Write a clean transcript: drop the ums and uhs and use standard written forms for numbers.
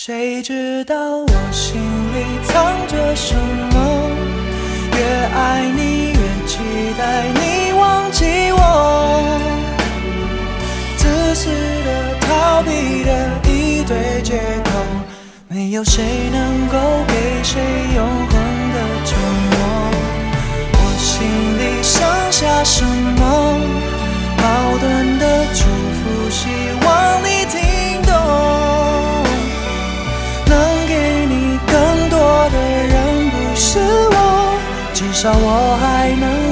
谁知道我心里藏着什么？越爱你越期待你忘记我，自私的逃避的一堆借口，没有谁能够给谁永恒的承诺。我心里剩下什么？矛盾的祝福，希望你听懂。能给你更多的人不是我，至少我还能